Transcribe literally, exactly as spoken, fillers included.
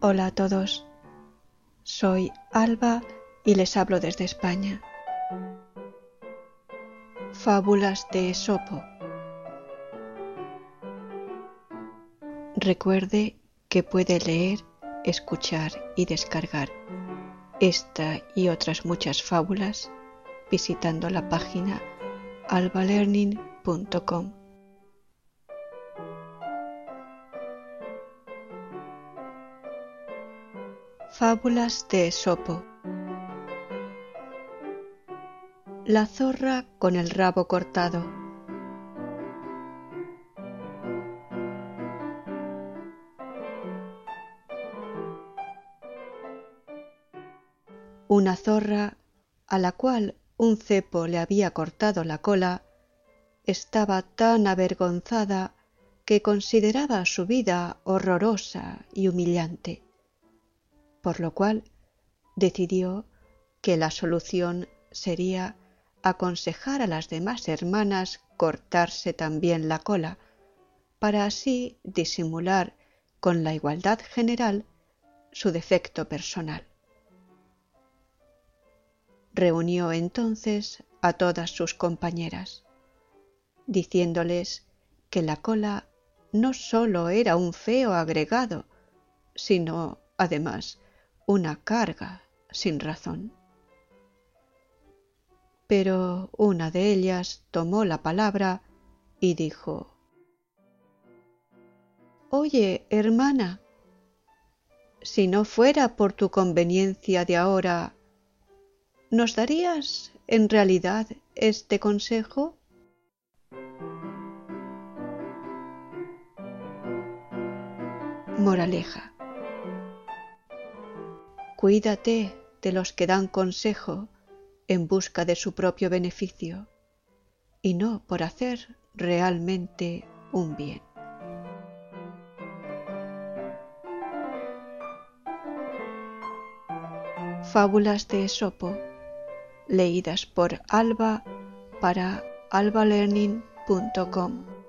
Hola a todos, soy Alba y les hablo desde España. Fábulas de Esopo. Recuerde que puede leer, escuchar y descargar esta y otras muchas fábulas visitando la página alba learning punto com. Fábulas de Esopo. La zorra con el rabo cortado. Una zorra, a la cual un cepo le había cortado la cola, estaba tan avergonzada que consideraba su vida horrorosa y humillante, por lo cual decidió que la solución sería aconsejar a las demás hermanas cortarse también la cola, para así disimular con la igualdad general su defecto personal. Reunió entonces a todas sus compañeras, diciéndoles que la cola no sólo era un feo agregado, sino, además, una carga sin razón. Pero una de ellas tomó la palabra y dijo: «Oye, hermana, si no fuera por tu conveniencia de ahora, ¿nos darías en realidad este consejo?» Moraleja: cuídate de los que dan consejo en busca de su propio beneficio y no por hacer realmente un bien. Fábulas de Esopo, leídas por Alba para alba learning punto com.